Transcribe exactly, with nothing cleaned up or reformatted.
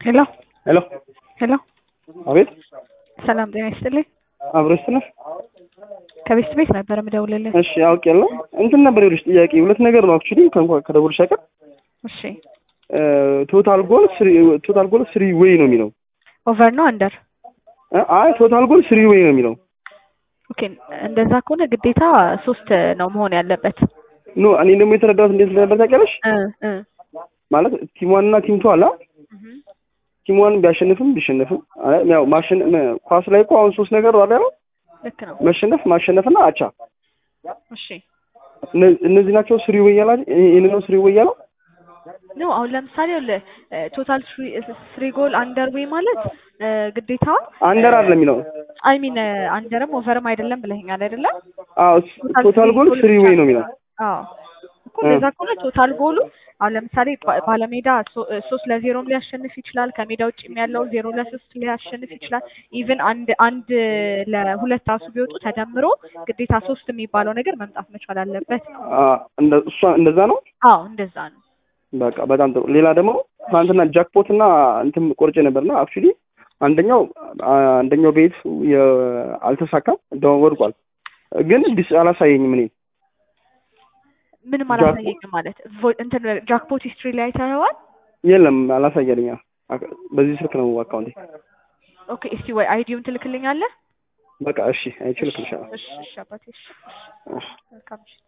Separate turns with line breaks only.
ሄሎ
ሄሎ
ሄሎ
አቤት
ሰላም ጤና ይስጥልኝ።
አብረሽ ነሽ?
ከቤት ቤት ነበር የምደውልልህ።
እሺ አውቄያለሁ። እንትን ነበር ይኸውልሽ ጥያቄ ሁለት ነገር ነው አክቹሊ ከእንኳን ከደውልሽ አይቀር
እሺ
ቶታል ጎል ስሪ ቶታል ጎል ስሪ ዌይ ነው የሚለው።
ኦቨር ነው አንደር?
አይ ቶታል ጎል ስሪ ዌይ ነው የሚለው።
ኦኬ እንደዛ ከሆነ ግዴታ ሶስት ነው መሆን ያለበት።
ኖ እኔ ደግሞ የተረዳሁት እንዴት እንደነበር ታውቂያለሽ?
እ እ
ማለት ቲም ዋን እና ቲም ቱ አላ ቲም ዋን ቢያሸንፍም ቢሸነፍም ያው ማሸነፍ ኳስ ላይ እኮ አሁን ሶስት ነገር ነው አይደል?
ልክ ነው።
መሸነፍ ማሸነፍና አቻ።
እሺ
እነዚህ ናቸው ስሪ ዌይ ያላ ይሄን ነው ስሪ ዌይ ያላ
ነው። አሁን ለምሳሌ ቶታል ስሪ ጎል አንደር ዌይ ማለት ግዴታ
አንደር አይደለም የሚለው።
አይ ሚን አንደርም ኦቨርም አይደለም ብለኸኛል አይደለ?
አዎ ቶታል ጎል ስሪ ዌይ ነው የሚለው።
አዎ እኮ እንደዛ ከሆነ ቶታል ጎሉ አሁን ለምሳሌ ባለሜዳ ሶስት ለዜሮም ሊያሸንፍ ይችላል። ከሜዳ ውጭም ያለው ዜሮ ለሶስት ሊያሸንፍ ይችላል። ኢቭን አንድ አንድ ለሁለት ራሱ ቢወጡ ተደምሮ ግዴታ ሶስት የሚባለው ነገር መምጣት መቻል አለበት ነው።
እንደ እሷ እንደዛ ነው።
አዎ እንደዛ ነው።
በቃ በጣም ጥሩ። ሌላ ደግሞ ትናንትና ጃክፖት እና እንትን ቆርጬ ነበርና አክቹሊ አንደኛው አንደኛው ቤት አልተሳካም፣ ደው ወድቋል። ግን ዲስ አላሳየኝም እኔ
ምንም አላሳየኝም ማለት እንትን ጃክፖት ሂስትሪ ላይ ታየዋል?
የለም አላሳየልኛ። በዚህ ስልክ ነው አካውንቴ።
ኦኬ እስቲ ወይ አይዲውን ትልክልኛለህ?
በቃ እሺ አይችልም።
እሺ እሺ አባቴ እሺ እሺ